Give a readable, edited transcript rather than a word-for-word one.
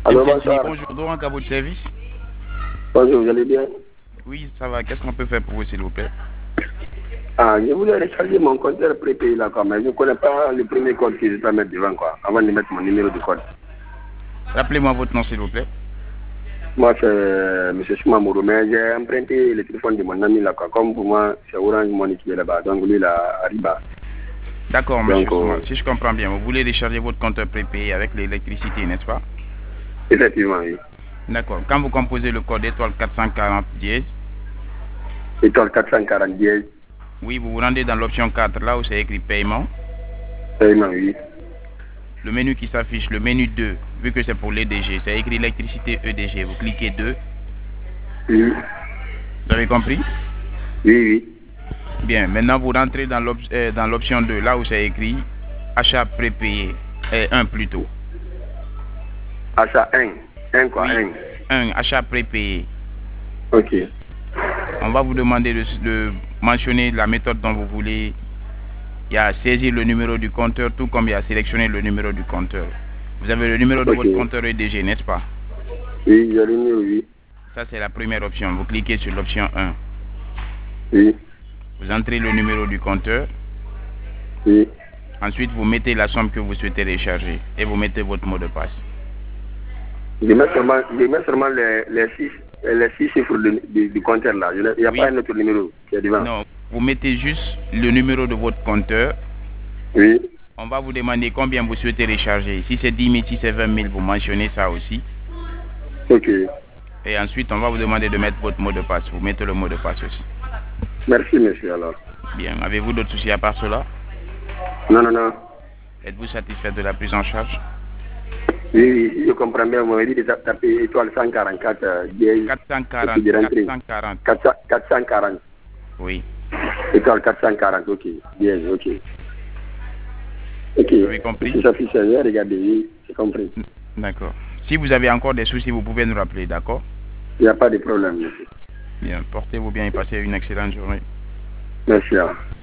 Allô, MTN, bonsoir. bonjour, donc à votre service. Bonjour, vous allez bien? Oui, ça va. Qu'est-ce qu'on peut faire pour vous, s'il vous plaît? Ah, je voulais recharger mon compteur prépayé là, quoi, mais je ne connais pas le premier code que je dois mettre devant, quoi, avant de mettre mon numéro de code. Rappelez-moi votre nom, s'il vous plaît. Moi, c'est M. Soumamourou, mais j'ai emprunté le téléphone de mon ami là, quoi. Comme pour moi, c'est Orange Money qui est là-bas, donc lui, là, arriba. D'accord, Donc, monsieur Souma. Si je comprends bien, vous voulez décharger votre compteur prépayé avec l'électricité, n'est-ce pas? effectivement, oui. D'accord. Quand vous composez le code étoile 440 dièse, Étoile 440 dièse, oui, vous vous rendez dans l'option 4, là où c'est écrit paiement. paiement, oui. Le menu qui s'affiche, le menu 2, vu que c'est pour l'EDG, c'est écrit électricité EDG. Vous cliquez 2. Oui, Vous avez compris? oui, oui. Bien, maintenant vous rentrez dans l'option 2, là où c'est écrit achat prépayé, 1 plutôt. Achat 1. 1 quoi, Oui, 1. 1, achat prépayé. Ok. On va vous demander de mentionner la méthode dont vous voulez. Il y a saisir le numéro du compteur, tout comme il y a sélectionner le numéro du compteur. Vous avez le numéro de Ok. votre compteur EDG, n'est-ce pas? Oui, j'ai le numéro, oui. Ça, c'est la première option. Vous cliquez sur l'option 1. Oui, Vous entrez le numéro du compteur. oui. Ensuite, vous mettez la somme que vous souhaitez recharger et vous mettez votre mot de passe. Je mets seulement les six chiffres du compteur là. Il n'y a Oui. pas un autre numéro qui est devant. Non, vous mettez juste le numéro de votre compteur. Oui. On va vous demander combien vous souhaitez recharger. Si c'est 10 000, si c'est 20 000, vous mentionnez ça aussi. Ok. Et ensuite, on va vous demander de mettre votre mot de passe. Vous mettez le mot de passe aussi. Merci, monsieur, alors. Bien. Avez-vous d'autres soucis à part cela? Non, non, non. Êtes-vous satisfait de la prise en charge? Oui, oui, si je comprends bien, vous m'avez dit de taper étoile 144, 440, et puis de rentrer. 440. 440. Oui. Étoile 440, ok. Bien, ok. Ok. Vous avez compris? C'est ça, j'ai regardé, oui, j'ai compris. D'accord. Si vous avez encore des soucis, vous pouvez nous rappeler, d'accord? Il n'y a pas de problème, monsieur. Bien. Portez-vous bien et passez une excellente journée. Merci. Alors.